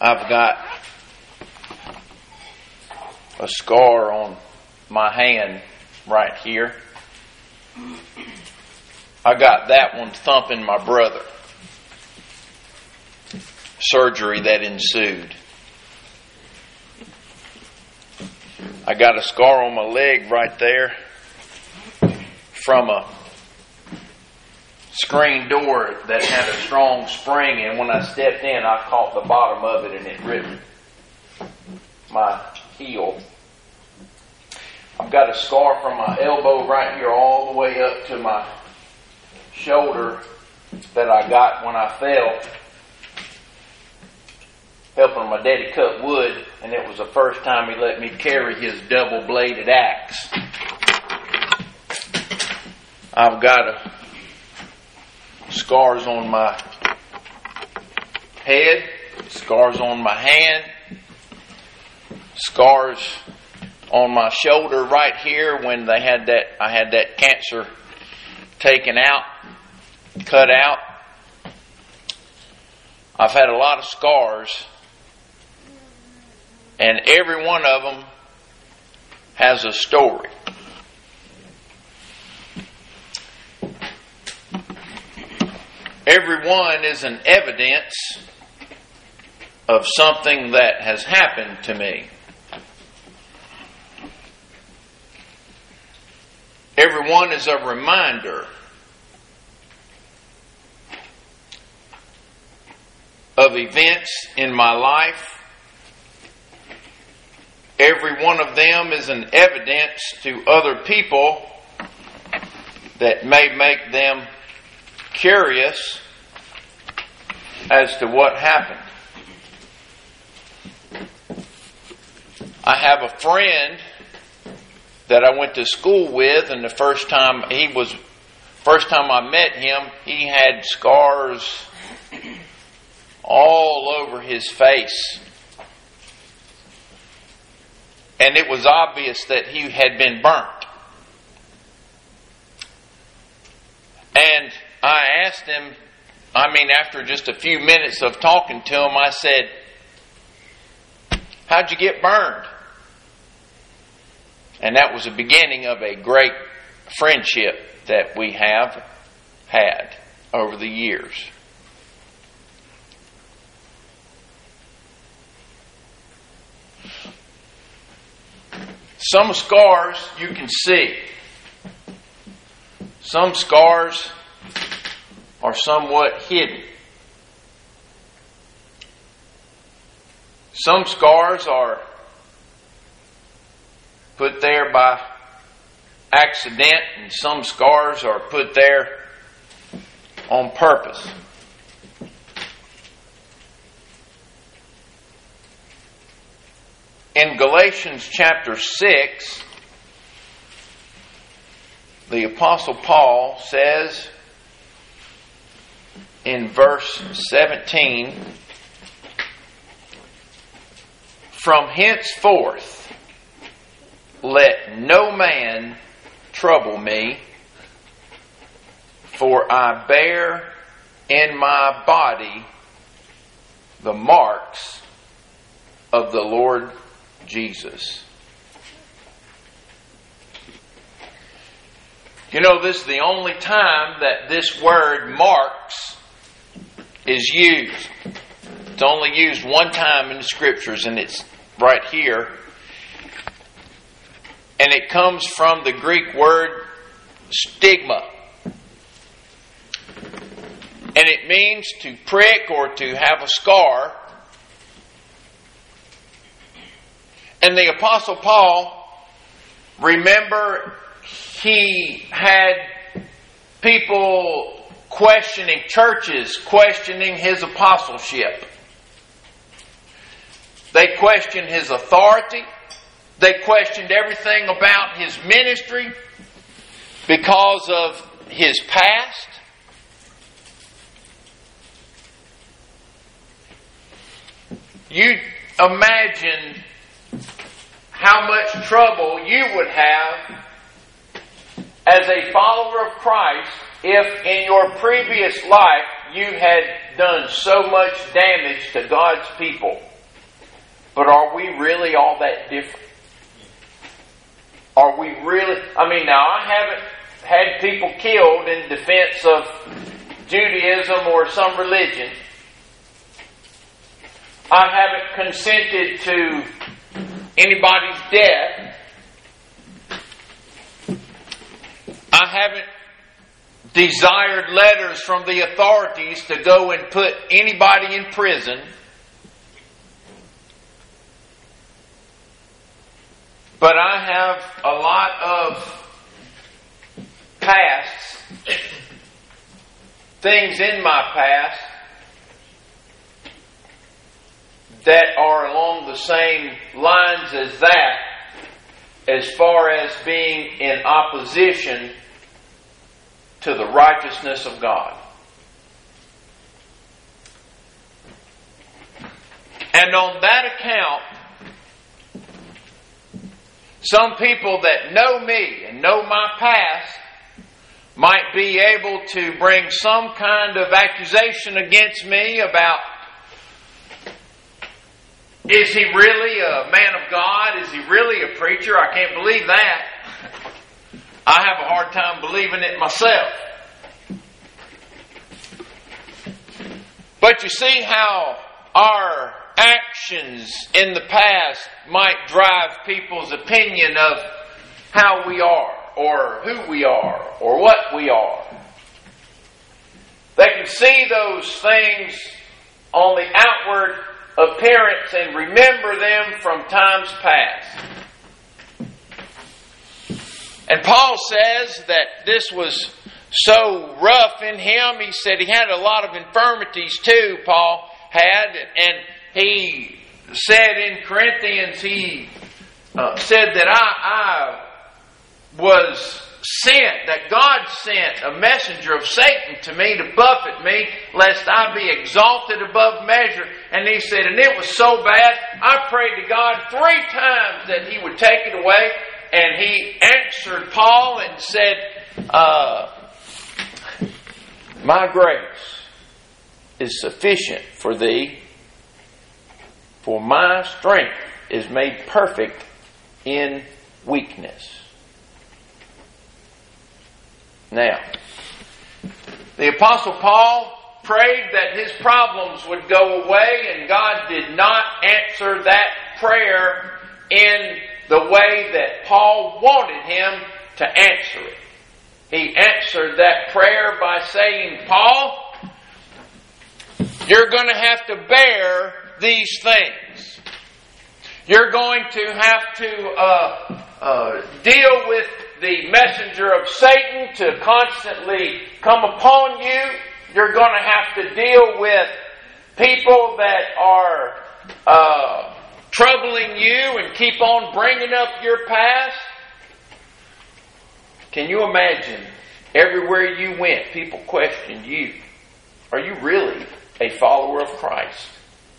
I've got a scar on my hand right here. I got that one thumping my brother. Surgery that ensued. I got a scar on my leg right there from a screen door that had a strong spring, and when I stepped in, I caught the bottom of it and it ripped my heel. I've got a scar from my elbow right here all the way up to my shoulder that I got when I fell, helping my daddy cut wood, and it was the first time he let me carry his double-bladed axe. I've got scars on my head, scars on my hand, scars on my shoulder right here when I had that cancer taken out, cut out. I've had a lot of scars, and every one of them has a story. Every one is an evidence of something that has happened to me. Every one is a reminder of events in my life. Every one of them is an evidence to other people that may make them curious as to what happened. I have a friend that I went to school with, and the first time I met him, he had scars all over his face. And it was obvious that he had been burnt. And I asked him, after just a few minutes of talking to him, I said, "How'd you get burned?" And that was the beginning of a great friendship that we have had over the years. Some scars you can see. Some scars are somewhat hidden. Some scars are put there by accident, and some scars are put there on purpose. In Galatians chapter 6, the Apostle Paul says in verse 17, "From henceforth let no man trouble me, for I bear in my body the marks of the Lord Jesus." You know, this is the only time that this word marks is used. It's only used one time in the Scriptures, and it's right here. And it comes from the Greek word stigma. And it means to prick or to have a scar. And the Apostle Paul, remember, he had people questioning churches, questioning his apostleship. They questioned his authority. They questioned everything about his ministry because of his past. You imagine how much trouble you would have as a follower of Christ if in your previous life you had done so much damage to God's people. But are we really all that different? Are we really? I mean, now I haven't had people killed in defense of Judaism or some religion. I haven't consented to anybody's death. I haven't desired letters from the authorities to go and put anybody in prison. But I have a lot of pasts, things in my past that are along the same lines as that, as far as being in opposition to the righteousness of God. And on that account, some people that know me and know my past might be able to bring some kind of accusation against me about, is he really a man of God? Is he really a preacher? I can't believe that. I have a hard time believing it myself. But you see how our actions in the past might drive people's opinion of how we are, or who we are, or what we are. They can see those things on the outward appearance and remember them from times past. And Paul says that this was so rough in him. He said he had a lot of infirmities too, Paul had. And he said in Corinthians, he said that I was sent, that God sent a messenger of Satan to me to buffet me, lest I be exalted above measure. And he said, and it was so bad, I prayed to God 3 times that he would take it away. And he answered Paul and said, my grace is sufficient for thee, for my strength is made perfect in weakness. Now, the Apostle Paul prayed that his problems would go away, and God did not answer that prayer in the way that Paul wanted him to answer it. He answered that prayer by saying, Paul, you're going to have to bear these things. You're going to have to deal with the messenger of Satan to constantly come upon you. You're going to have to deal with people that are troubling you and keep on bringing up your past. Can you imagine, everywhere you went, people questioned you. Are you really a follower of Christ?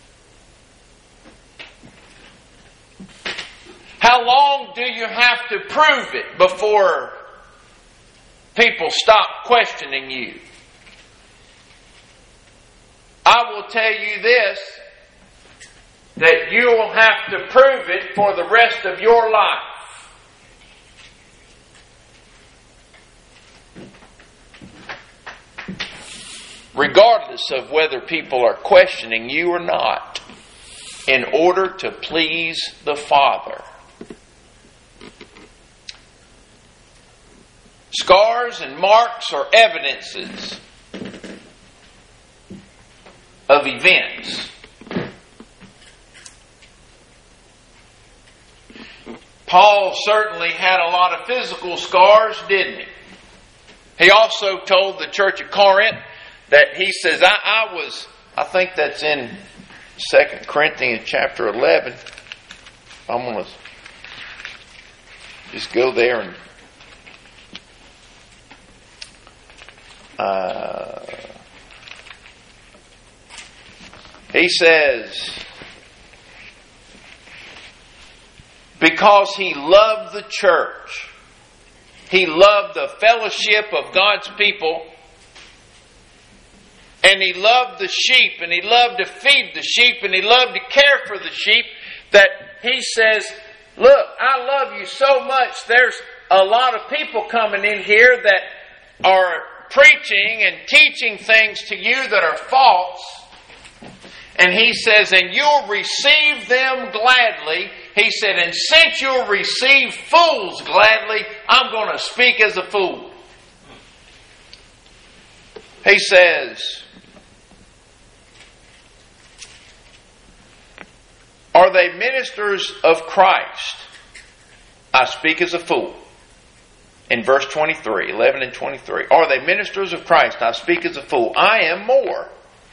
How long do you have to prove it before people stop questioning you? I will tell you this, that you will have to prove it for the rest of your life. Regardless of whether people are questioning you or not, in order to please the Father. Scars and marks are evidences of events. Paul certainly had a lot of physical scars, didn't he? He also told the church of Corinth that he says, I think that's in 2 Corinthians chapter 11. I'm going to just go there and he says, because he loved the church, he loved the fellowship of God's people, and he loved the sheep, and he loved to feed the sheep, and he loved to care for the sheep, that he says, look, I love you so much. There's a lot of people coming in here that are preaching and teaching things to you that are false. And he says, and you'll receive them gladly. He said, and since you'll receive fools gladly, I'm going to speak as a fool. He says, are they ministers of Christ? I speak as a fool. In verse 23, 11 and 23. Are they ministers of Christ? I speak as a fool. I am more.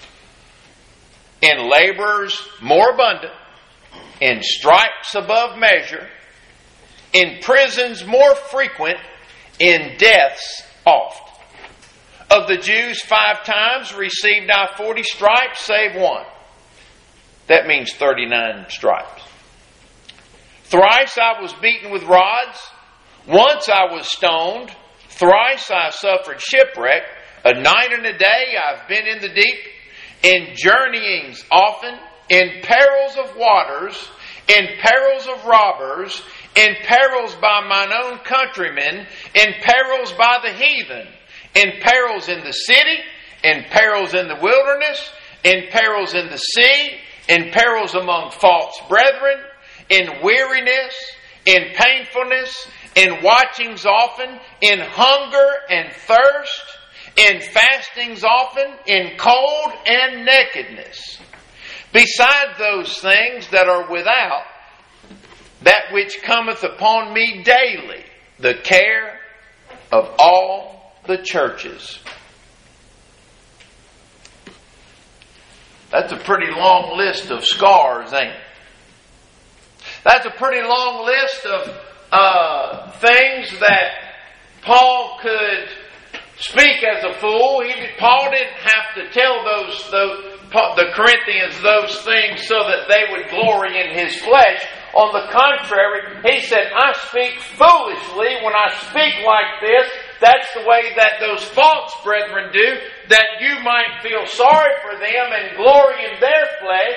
In labors more abundant. In stripes above measure. In prisons more frequent. In deaths oft. Of the Jews 5 times received I 40 stripes, save one. That means 39 stripes. Thrice I was beaten with rods. Once I was stoned. Thrice I suffered shipwreck. A night and a day I've been in the deep. In journeyings often. In perils of waters. In perils of robbers. In perils by mine own countrymen. In perils by the heathen. In perils in the city. In perils in the wilderness. In perils in the sea. In perils among false brethren. In weariness. In painfulness. In watchings often. In hunger and thirst. In fastings often. In cold and nakedness. Beside those things that are without, that which cometh upon me daily, the care of all the churches. That's a pretty long list of scars, ain't it? That's a pretty long list of things that Paul could speak as a fool. Paul didn't have to tell the Corinthians those things so that they would glory in his flesh. On the contrary, he said, I speak foolishly when I speak like this. That's the way that those false brethren do, that you might feel sorry for them and glory in their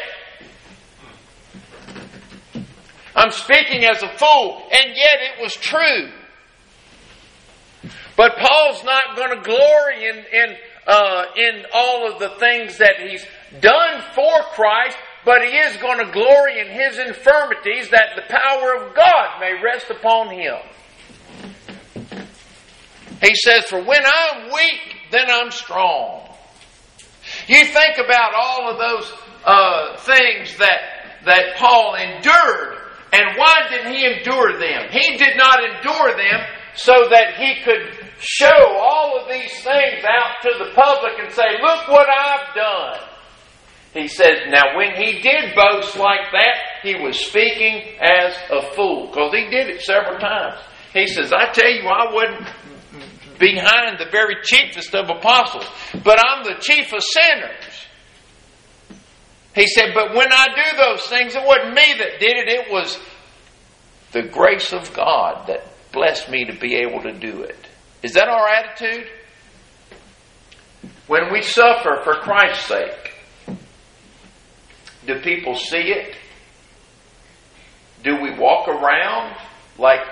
flesh. I'm speaking as a fool, and yet it was true. But Paul's not going to glory in all of the things that he's done for Christ, but he is going to glory in his infirmities, that the power of God may rest upon him. He says, for when I'm weak, then I'm strong. You think about all of those things that Paul endured, and why did he endure them? He did not endure them so that he could show all of these things out to the public and say, look what I've done. He says, now when he did boast like that, he was speaking as a fool. Because he did it several times. He says, I tell you, I wasn't behind the very chiefest of apostles, but I'm the chief of sinners. He said, but when I do those things, it wasn't me that did it. It was the grace of God that blessed me to be able to do it. Is that our attitude? When we suffer for Christ's sake, do people see it? Do we walk around like,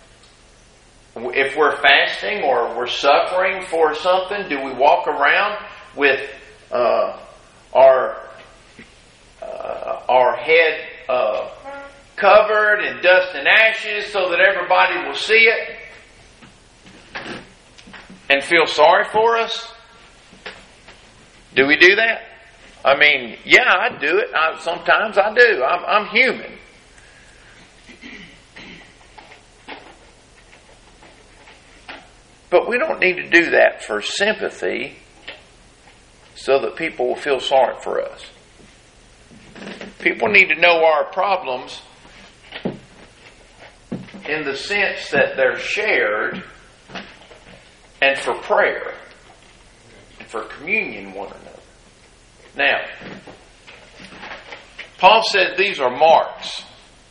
if we're fasting or we're suffering for something, do we walk around with our head covered in dust and ashes so that everybody will see it and feel sorry for us? Do we do that? I mean, yeah, I do it. Sometimes I do. I'm human. But we don't need to do that for sympathy so that people will feel sorry for us. People need to know our problems in the sense that they're shared, and for prayer, and for communion one another. Now, Paul said these are marks.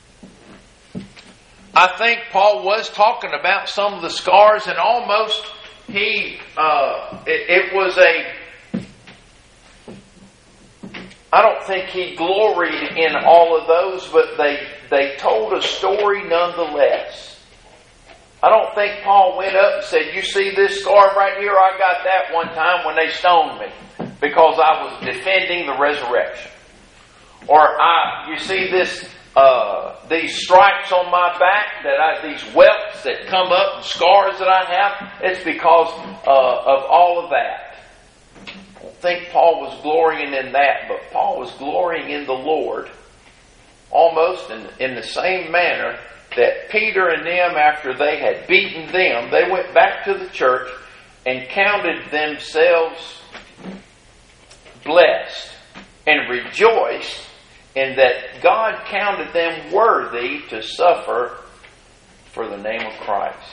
I think Paul was talking about some of the scars, and almost it was I don't think he gloried in all of those, but they told a story nonetheless. I don't think Paul went up and said, you see this scar right here? I got that one time when they stoned me because I was defending the resurrection. Or you see this, these stripes on my back, these welts that come up and scars that I have, it's because of all of that. I don't think Paul was glorying in that, but Paul was glorying in the Lord almost in the same manner that Peter and them, after they had beaten them, they went back to the church and counted themselves blessed and rejoiced in that God counted them worthy to suffer for the name of Christ.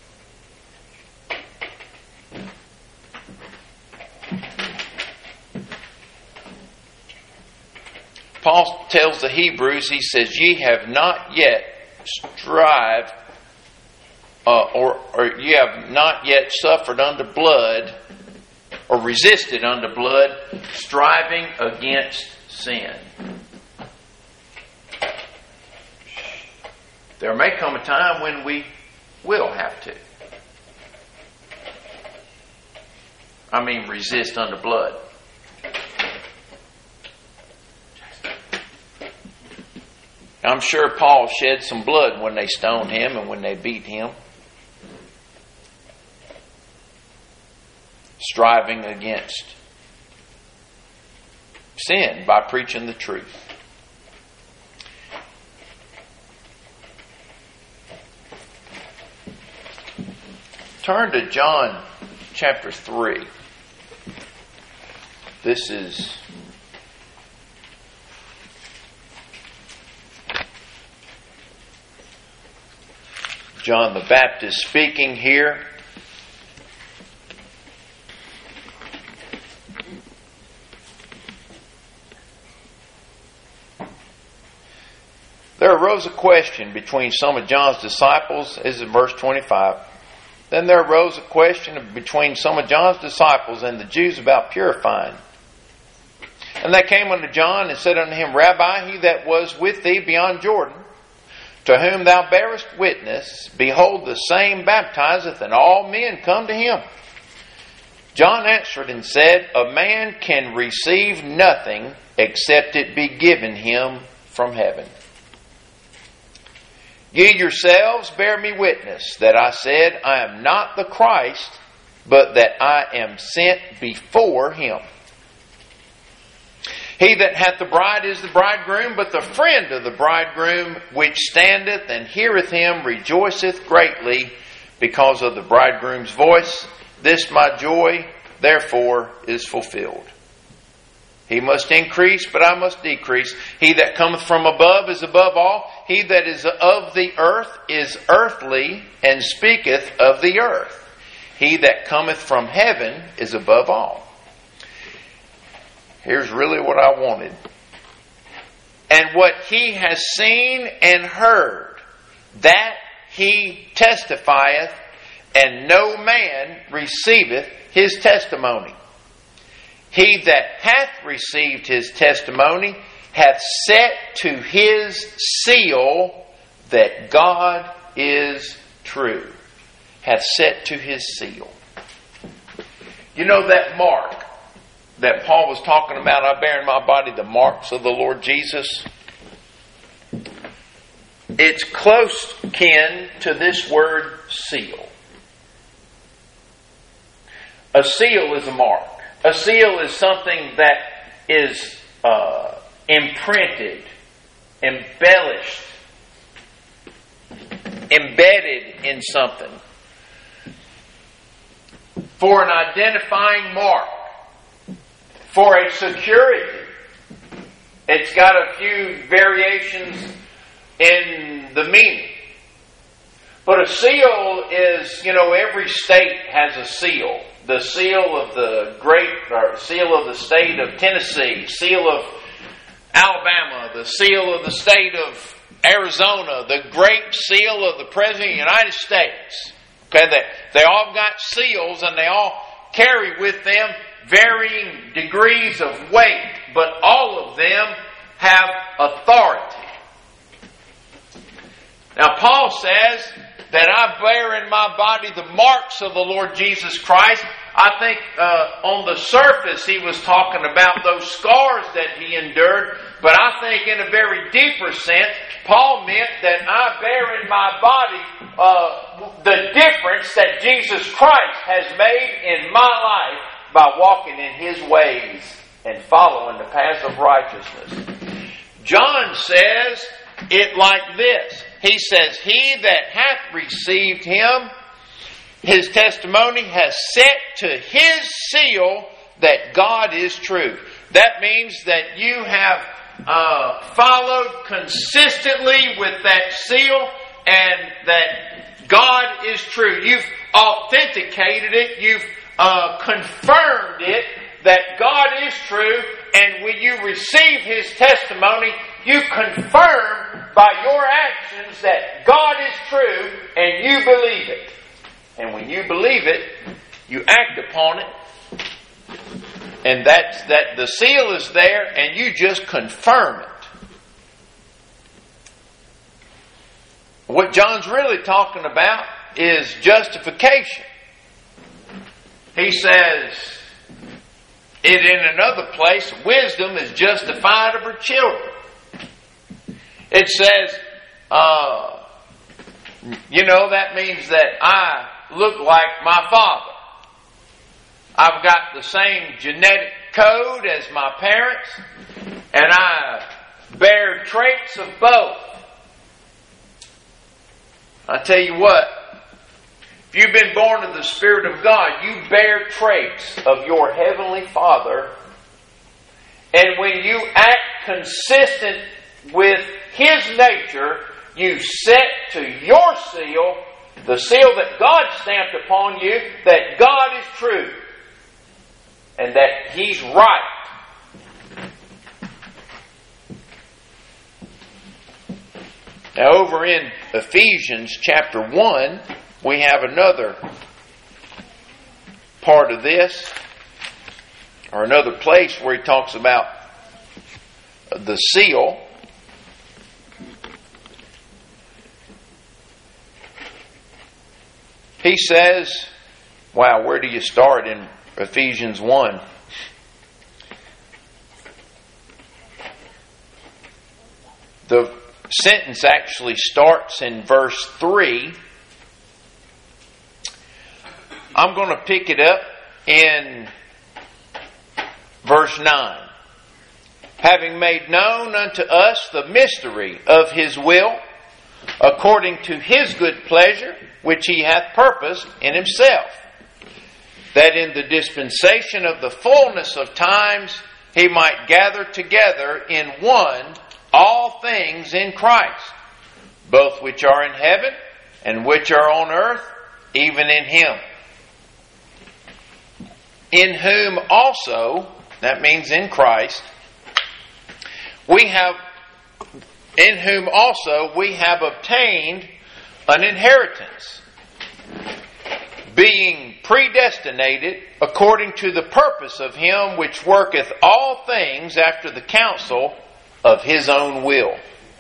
Paul tells the Hebrews, he says, ye have not yet strive, or ye have not yet suffered unto blood, or resisted unto blood, striving against sin. There may come a time when we will have to. Resist unto blood. I'm sure Paul shed some blood when they stoned him and when they beat him. Striving against sin by preaching the truth. Turn to John chapter 3. This is John the Baptist speaking here. There arose a question between some of John's disciples, this is in verse 25. Then there arose a question between some of John's disciples and the Jews about purifying. And they came unto John and said unto him, Rabbi, he that was with thee beyond Jordan, to whom thou bearest witness, behold, the same baptizeth, and all men come to him. John answered and said, A man can receive nothing except it be given him from heaven. Ye yourselves bear me witness that I said, I am not the Christ, but that I am sent before him. He that hath the bride is the bridegroom, but the friend of the bridegroom, which standeth and heareth him, rejoiceth greatly because of the bridegroom's voice. This my joy, therefore, is fulfilled. He must increase, but I must decrease. He that cometh from above is above all. He that is of the earth is earthly, and speaketh of the earth. He that cometh from heaven is above all. Here's really what I wanted. And what he has seen and heard, that he testifieth, and no man receiveth his testimony. He that hath received his testimony hath set to his seal that God is true. Hath set to his seal. You know that mark that Paul was talking about, I bear in my body the marks of the Lord Jesus? It's close kin to this word seal. A seal is a mark. A seal is something that is imprinted, embellished, embedded in something. For an identifying mark. For a security. It's got a few variations in the meaning. But a seal is, every state has a seal. The seal of seal of the state of Tennessee, seal of Alabama, the seal of the state of Arizona, the great seal of the President of the United States. Okay, they all got seals and they all carry with them varying degrees of weight, but all of them have authority. Now Paul says that I bear in my body the marks of the Lord Jesus Christ. I think on the surface he was talking about those scars that he endured, but I think in a very deeper sense, Paul meant that I bear in my body the difference that Jesus Christ has made in my life by walking in His ways and following the paths of righteousness. John says it like this. He says, He that hath received Him, His testimony has set to His seal that God is true. That means that you have followed consistently with that seal and that God is true. You've authenticated it. You've confirmed it that God is true. And when you receive His testimony, you confirm by your actions that God is true and you believe it. And when you believe it, you act upon it. And that's that the seal is there and you just confirm it. What John's really talking about is justification. He says it in another place, wisdom is justified of her children. It says, that means that I look like my father. I've got the same genetic code as my parents, and I bear traits of both. I tell you what, if you've been born of the Spirit of God, you bear traits of your Heavenly Father, and when you act consistent with His nature, you set to your seal, the seal that God stamped upon you, that God is true. And that He's right. Now over in Ephesians chapter 1, we have another part of this, or another place where he talks about the seal. He says, wow, where do you start in Ephesians 1? The sentence actually starts in verse 3. I'm going to pick it up in verse 9. Having made known unto us the mystery of His will, according to His good pleasure, which He hath purposed in Himself, that in the dispensation of the fullness of times He might gather together in one all things in Christ, both which are in heaven and which are on earth, even in Him. In whom also, that means in Christ, in whom also we have obtained an inheritance, being predestinated according to the purpose of Him which worketh all things after the counsel of His own will.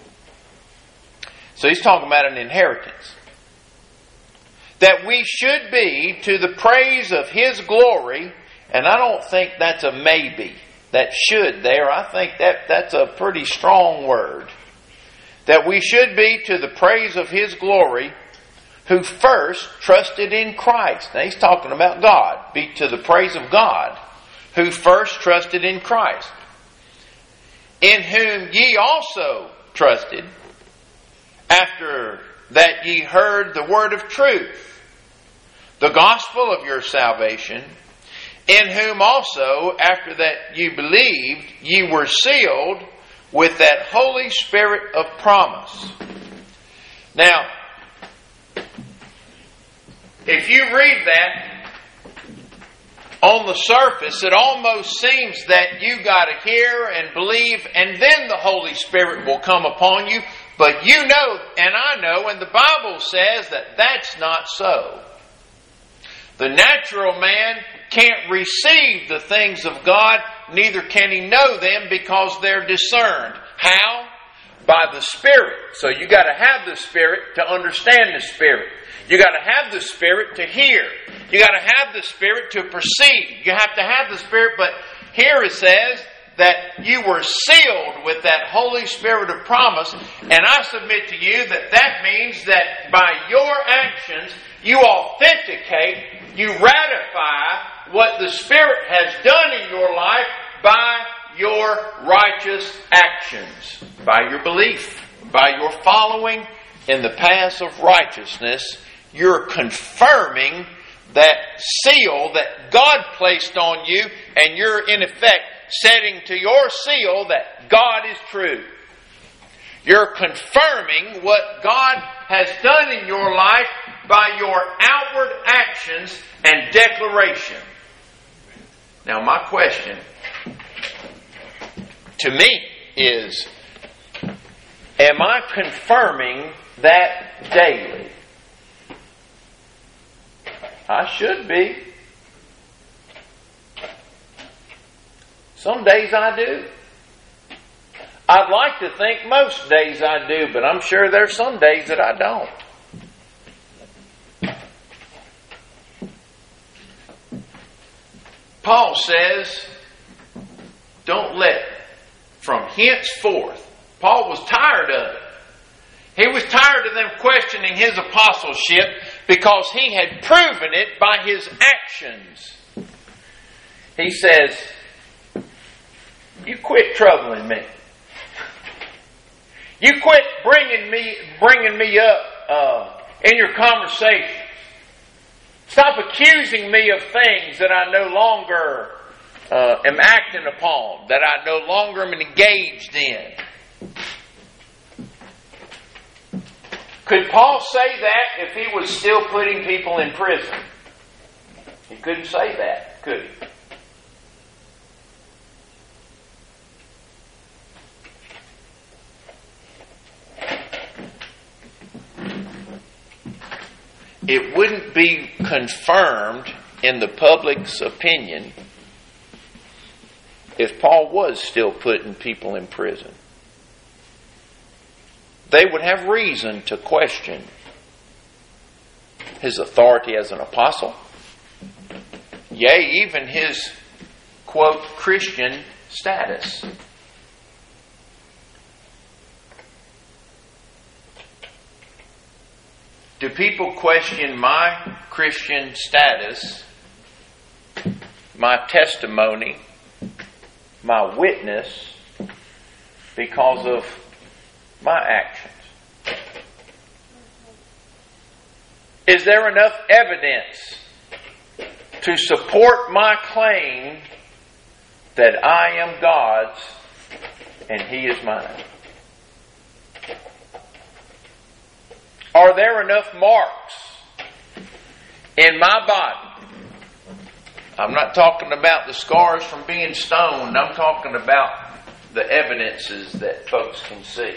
So he's talking about an inheritance. That we should be to the praise of His glory, and I don't think that's a maybe. That should there, I think that's a pretty strong word. That we should be to the praise of His glory, who first trusted in Christ. Now he's talking about God. Be to the praise of God, who first trusted in Christ. In whom ye also trusted, after that ye heard the word of truth, the gospel of your salvation, in whom also, after that ye believed, ye were sealed with that Holy Spirit of promise. Now, if you read that, on the surface, it almost seems that you got to hear and believe, and then the Holy Spirit will come upon you. But you know, and I know, and the Bible says that that's not so. The natural man can't receive the things of God neither can he know them because they're discerned. How? By the Spirit. So you got to have the Spirit to understand the Spirit. You got to have the Spirit to hear. You got to have the Spirit to perceive. You have to have the Spirit, but here it says that you were sealed with that Holy Spirit of promise. And I submit to you that that means that by your actions, you authenticate, you ratify what the Spirit has done in your life by your righteous actions, by your belief, by your following in the paths of righteousness. You're confirming that seal that God placed on you, and you're in effect setting to your seal that God is true. You're confirming what God has done in your life by your outward actions and declaration. Now my question to me is, am I confirming that daily? I should be. Some days I do. I'd like to think most days I do, but I'm sure there's some days that I don't. Paul says, don't let from henceforth. Paul was tired of it. He was tired of them questioning his apostleship because he had proven it by his actions. He says, you quit troubling me. You quit bringing me up in your conversations. Stop accusing me of things that I no longer am acting upon, that I no longer am engaged in. Could Paul say that if he was still putting people in prison? He couldn't say that, could he? It wouldn't be confirmed in the public's opinion if Paul was still putting people in prison. They would have reason to question his authority as an apostle. Yea, even his, quote, Christian status. Do people question my Christian status, my testimony, my witness, because of my actions? Is there enough evidence to support my claim that I am God's and He is mine? Are there enough marks in my body? I'm not talking about the scars from being stoned. I'm talking about the evidences that folks can see.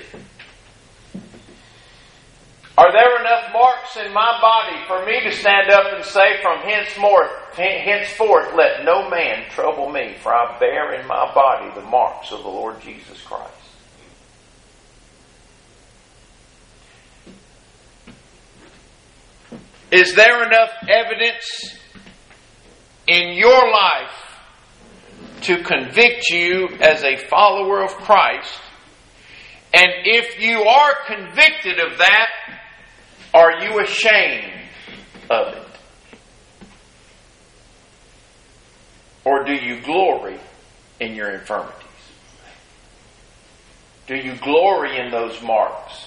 Are there enough marks in my body for me to stand up and say, from henceforth let no man trouble me, for I bear in my body the marks of the Lord Jesus Christ? Is there enough evidence in your life to convict you as a follower of Christ? And if you are convicted of that, are you ashamed of it? Or do you glory in your infirmities? Do you glory in those marks?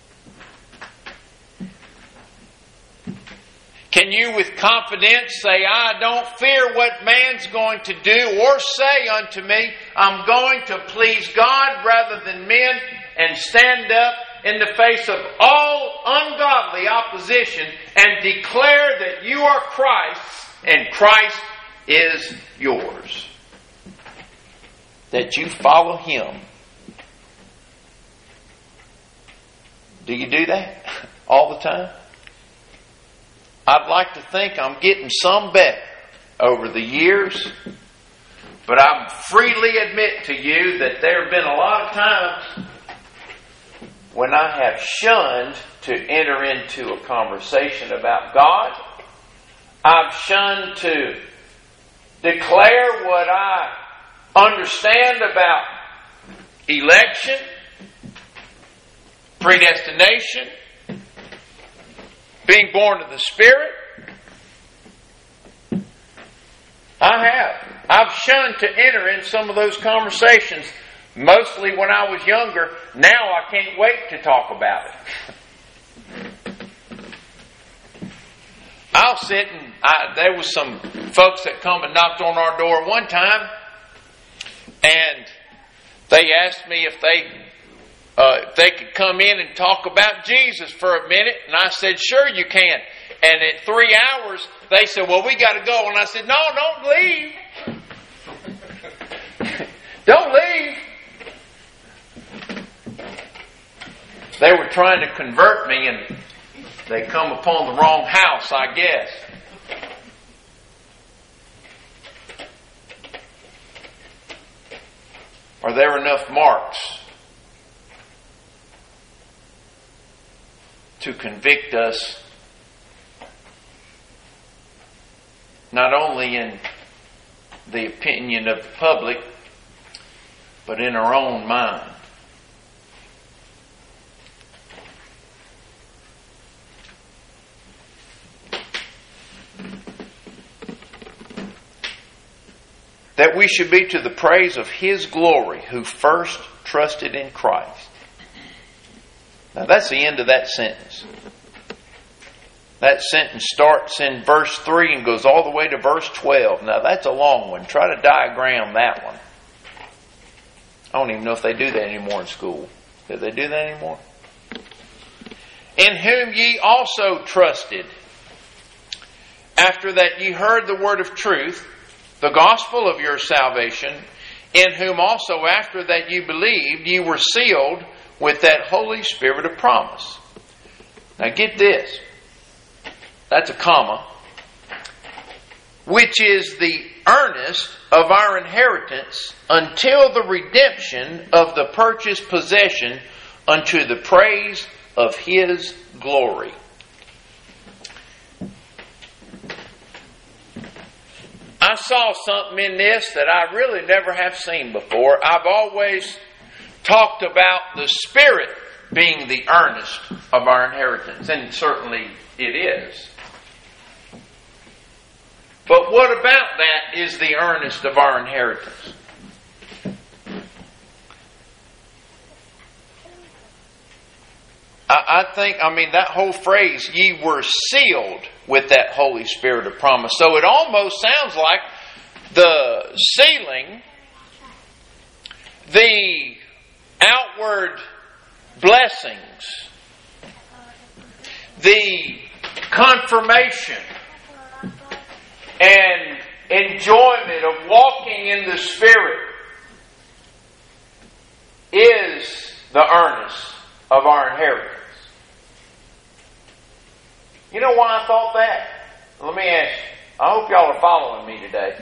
Can you with confidence say, I don't fear what man's going to do, or say unto me, I'm going to please God rather than men, and stand up in the face of all ungodly opposition and declare that you are Christ's and Christ is yours? That you follow Him. Do you do that all the time? I'd like to think I'm getting some better over the years. But I freely admit to you that there have been a lot of times when I have shunned to enter into a conversation about God. I've shunned to declare what I understand about election, predestination, being born of the Spirit. I've shunned to enter in some of those conversations, mostly when I was younger. Now I can't wait to talk about it. I'll sit and there was some folks that come and knocked on our door one time, and they asked me if they could come in and talk about Jesus for a minute, and I said, sure you can. And at 3 hours, they said, well, we got to go. And I said, no, don't leave. Don't leave. They were trying to convert me, and they come upon the wrong house, I guess. Are there enough marks to convict us, not only in the opinion of the public, but in our own mind? That we should be to the praise of His glory, who first trusted in Christ. Now that's the end of that sentence. That sentence starts in verse 3 and goes all the way to verse 12. Now that's a long one. Try to diagram that one. I don't even know if they do that anymore in school. Do they do that anymore? In whom ye also trusted, after that ye heard the word of truth, the gospel of your salvation, in whom also after that you believed, you were sealed with that Holy Spirit of promise. Now get this. That's a comma. Which is the earnest of our inheritance until the redemption of the purchased possession unto the praise of His glory. I saw something in this that I really never have seen before. I've always talked about the Spirit being the earnest of our inheritance, and certainly it is. But what about that is the earnest of our inheritance? I think that whole phrase, ye were sealed with that Holy Spirit of promise. So it almost sounds like the sealing, the outward blessings, the confirmation and enjoyment of walking in the Spirit is the earnest of our inheritance. You know why I thought that? Let me ask you. I hope y'all are following me today.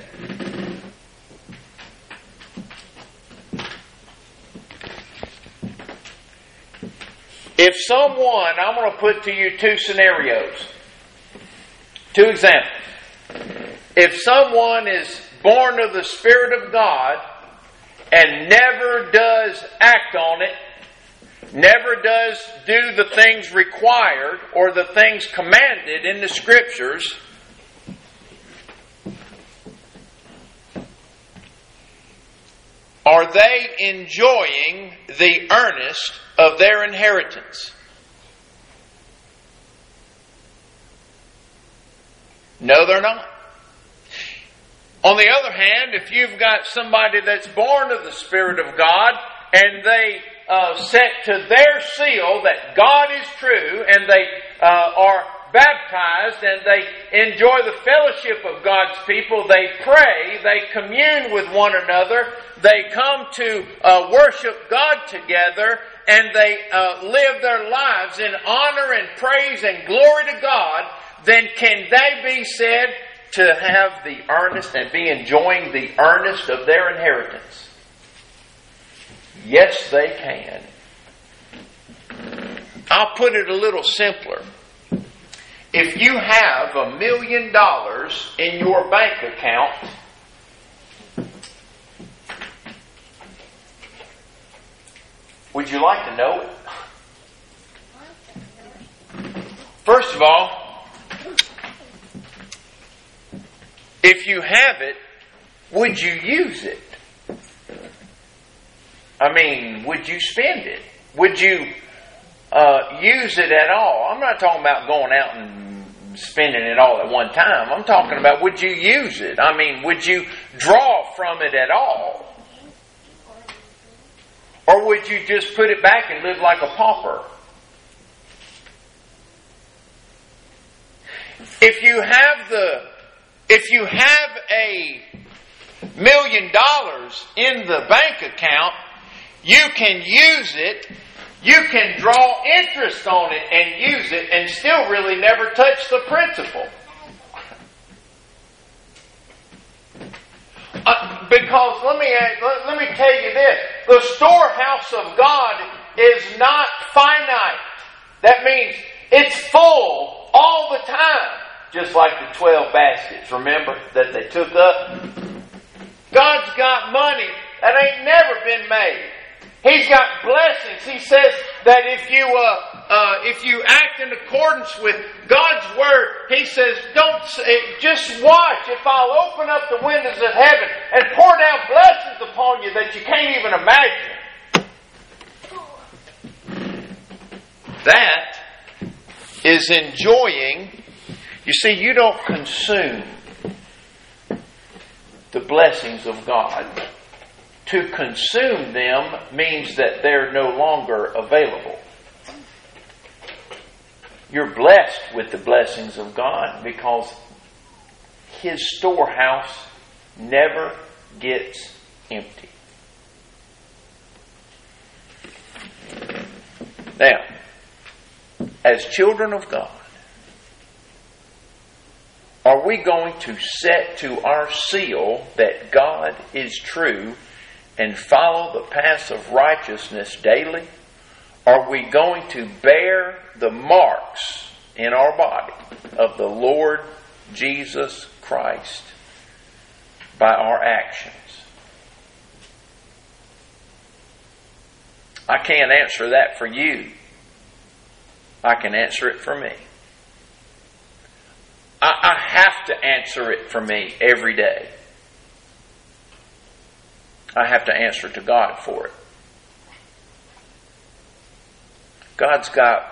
If someone, I'm going to put to you two scenarios, two examples. If someone is born of the Spirit of God and never does act on it, never does do the things required or the things commanded in the Scriptures, are they enjoying the earnest of their inheritance? No, they're not. On the other hand, if you've got somebody that's born of the Spirit of God and they set to their seal that God is true, and they are baptized and they enjoy the fellowship of God's people, they pray, they commune with one another, they come to worship God together, and they live their lives in honor and praise and glory to God, then can they be said to have the earnest and be enjoying the earnest of their inheritance? Yes, they can. I'll put it a little simpler. If you have $1 million in your bank account, would you like to know it? First of all, if you have it, would you use it? I mean, would you spend it? Would you use it at all? I'm not talking about going out and spending it all at one time. I'm talking about, would you use it? I mean, would you draw from it at all? Or would you just put it back and live like a pauper? If you have $1 million in the bank account, you can use it, you can draw interest on it and use it and still really never touch the principal. Because let me tell you this, the storehouse of God is not finite. That means it's full all the time. Just like the 12 baskets, remember, that they took up? God's got money that ain't never been made. He's got blessings. He says that if you act in accordance with God's Word, He says, just watch if I'll open up the windows of heaven and pour down blessings upon you that you can't even imagine. That is enjoying. You see, you don't consume the blessings of God. To consume them means that they're no longer available. You're blessed with the blessings of God because His storehouse never gets empty. Now, as children of God, are we going to set to our seal that God is true and follow the paths of righteousness daily? Are we going to bear the marks in our body of the Lord Jesus Christ by our actions? I can't answer that for you. I can answer it for me. I have to answer it for me every day. I have to answer to God for it. God's got...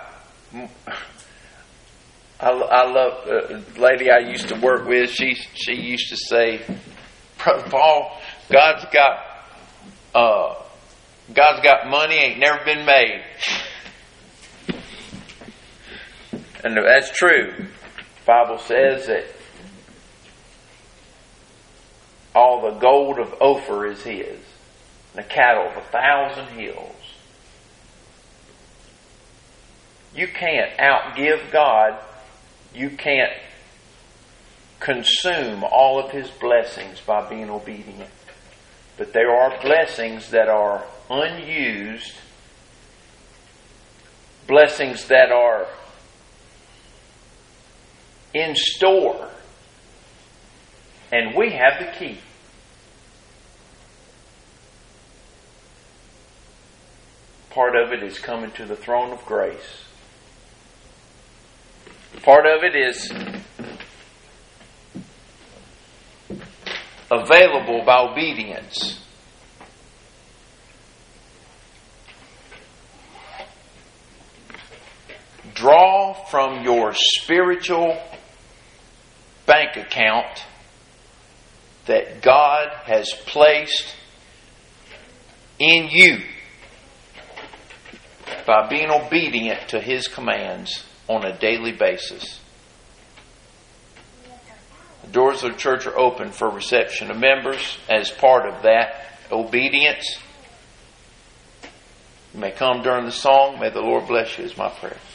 I love a lady I used to work with. She used to say, Brother Paul, God's got money ain't never been made. And that's true. The Bible says that all the gold of Ophir is His, and the cattle of 1,000 hills. You can't outgive God. You can't consume all of His blessings by being obedient. But there are blessings that are unused, blessings that are in store, and we have the key. Part of it is coming to the throne of grace. Part of it is available by obedience. Draw from your spiritual bank account that God has placed in you by being obedient to His commands on a daily basis. The doors of the church are open for reception of members. As part of that obedience, you may come during the song. May the Lord bless you is my prayer.